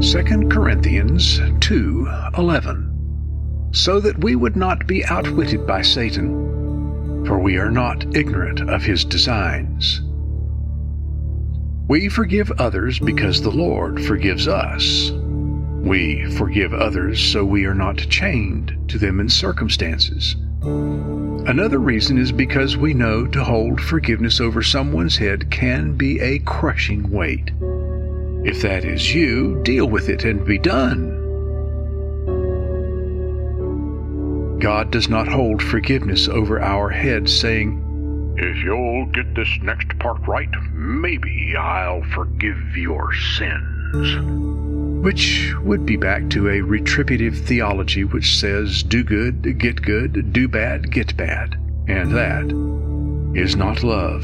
2 Corinthians 2:11, so that we would not be outwitted by Satan, for we are not ignorant of his designs. We forgive others because the Lord forgives us. We forgive others so we are not chained to them in circumstances. Another reason is because we know to hold forgiveness over someone's head can be a crushing weight. If that is you, deal with it and be done. God does not hold forgiveness over our heads, saying, "If you'll get this next part right, maybe I'll forgive your sins," which would be back to a retributive theology which says, do good, do bad, get bad, and that is not love.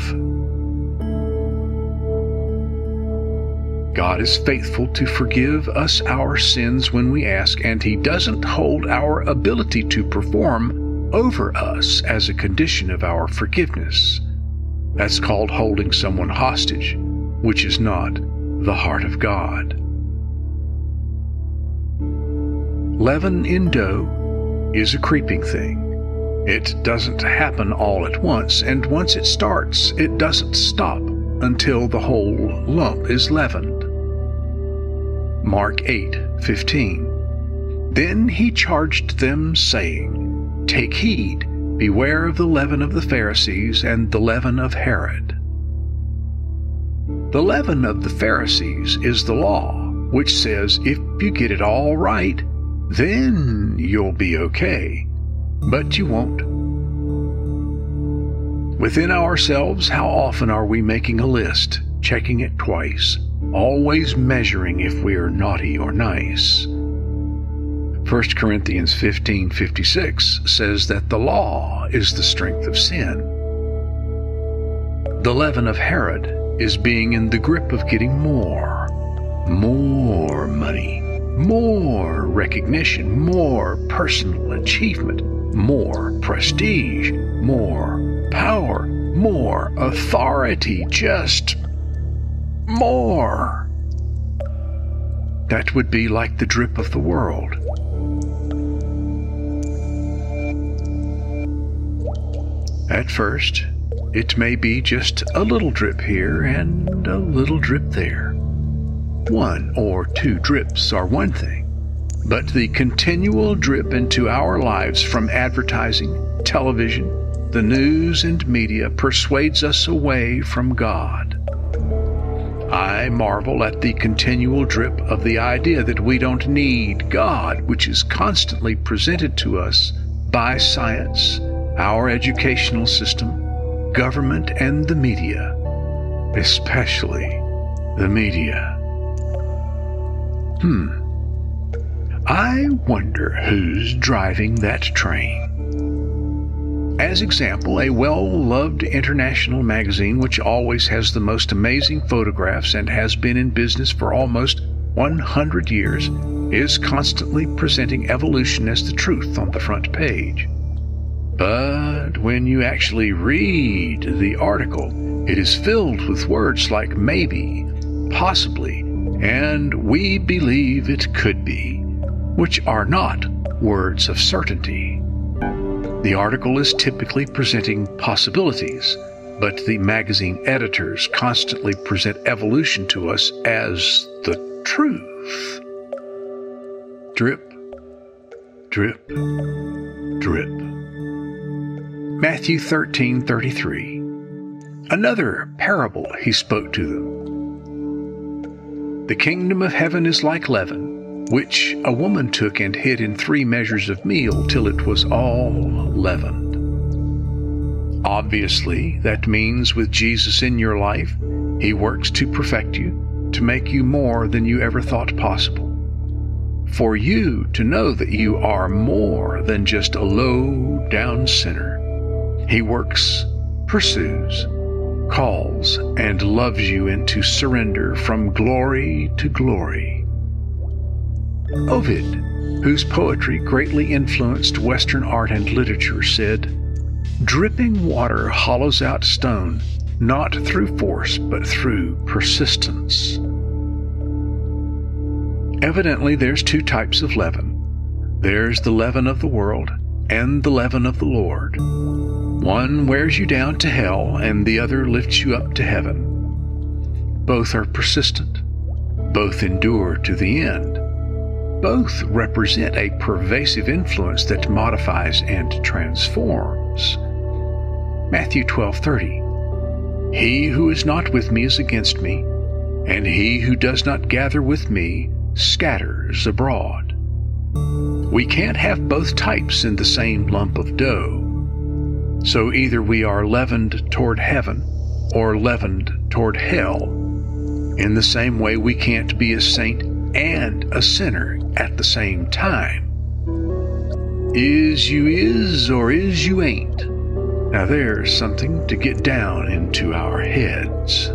God is faithful to forgive us our sins when we ask, and he doesn't hold our ability to perform over us as a condition of our forgiveness. That's called holding someone hostage, which is not the heart of God. Leaven in dough is a creeping thing. It doesn't happen all at once, and once it starts, it doesn't stop until the whole lump is leavened. Mark 8:15. Then he charged them, saying, "Take heed, beware of the leaven of the Pharisees and the leaven of Herod." The leaven of the Pharisees is the law, which says if you get it all right, then you'll be okay. But you won't. Within ourselves, how often are we making a list, checking it twice, always measuring if we are naughty or nice? 1 Corinthians 15:56 says that the law is the strength of sin. The leaven of Herod is being in the grip of getting more money, more recognition, more personal achievement, more prestige, more power, more authority, just more. That would be like the drip of the world. At first, it may be just a little drip here and a little drip there. 1 or 2 drips are one thing, but the continual drip into our lives from advertising, television, the news and media persuades us away from God. I marvel at the continual drip of the idea that we don't need God, which is constantly presented to us by science, our educational system, government, and the media, especially the media. I wonder who's driving that train. As example, a well-loved international magazine which always has the most amazing photographs and has been in business for almost 100 years is constantly presenting evolution as the truth on the front page. But when you actually read the article, it is filled with words like maybe, possibly, and we believe it could be, which are not words of certainty. The article is typically presenting possibilities, but the magazine editors constantly present evolution to us as the truth. Drip, drip, drip. Matthew 13:33. Another parable he spoke to them. The kingdom of heaven is like leaven, which a woman took and hid in 3 measures of meal till it was all leavened. Obviously, that means with Jesus in your life, he works to perfect you, to make you more than you ever thought possible. For you to know that you are more than just a low-down sinner. He works, pursues, calls, and loves you into surrender from glory to glory. Ovid, whose poetry greatly influenced Western art and literature, said, "Dripping water hollows out stone, not through force, but through persistence." Evidently, there's two types of leaven. There's the leaven of the world and the leaven of the Lord. One wears you down to hell, and the other lifts you up to heaven. Both are persistent. Both endure to the end. Both represent a pervasive influence that modifies and transforms. Matthew 12:30. He who is not with me is against me, and he who does not gather with me scatters abroad. We can't have both types in the same lump of dough. So either we are leavened toward heaven or leavened toward hell. In the same way, we can't be a saint and a sinner at the same time. Is you is or is you ain't? Now there's something to get down into our heads.